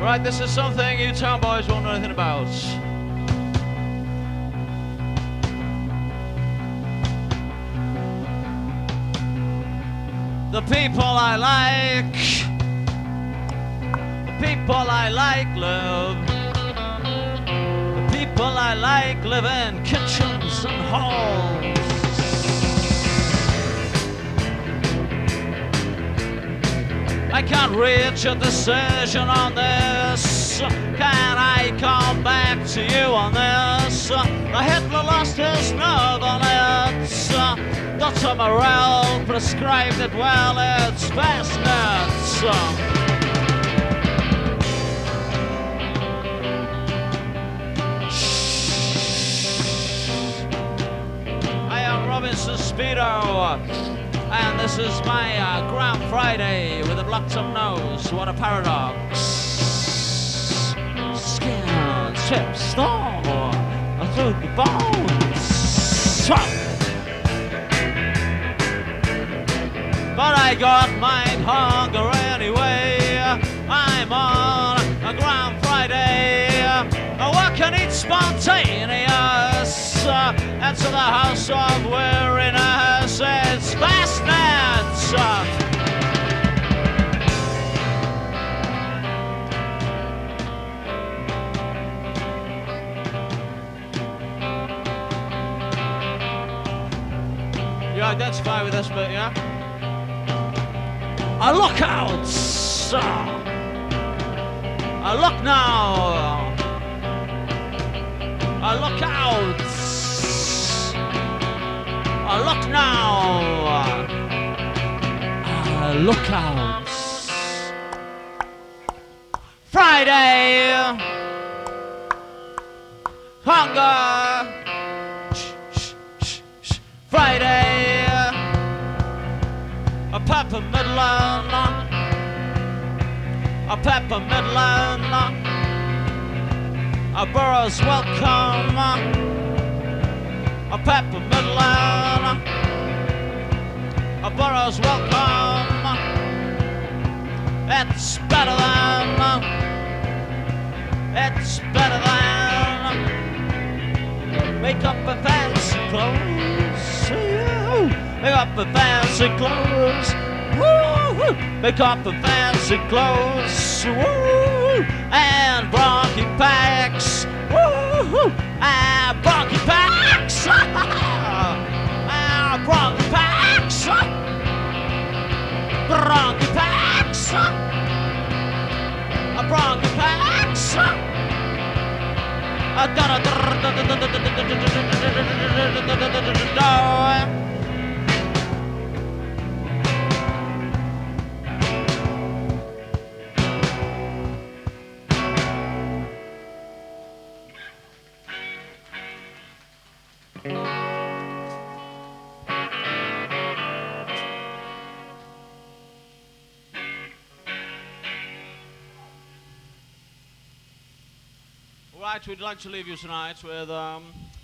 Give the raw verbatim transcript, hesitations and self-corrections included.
Right, this is something you town boys won't know anything about. The people I like, the people I like live, the people I like live in kitchens and halls. I can't reach a decision on this. Can I come back to you on this? Hitler lost his nerve on it. Doctor Morell prescribed it well. It's fastness. I am Robinson Speedo. And this is my uh, Grand Friday with a blocked up nose. What a paradox. Skin, chips, thaw, through the bones. But I got mind hunger anyway. I'm on a Grand Friday. What can eat spontaneous? Enter the house of weariness. It's fastness. You identify with this bit, yeah? A lookout. A look now. A lookout. A look now. A lookout. Friday. Hunger. Friday. A Pepper Midland. A Pepper Midland. A Burroughs welcome. A Pepper Midland. A Burroughs welcome. It's better than. It's better than. Make up a fancy clothes. Make up a fancy clothes. Woo! Make up a fancy clothes. Woo! And bronchi packs. Woo! And bronchi packs. And bronchi packs. Bronchi packs. A bronchi packs. A da da da da da da da. Right, we'd like to leave you tonight with um,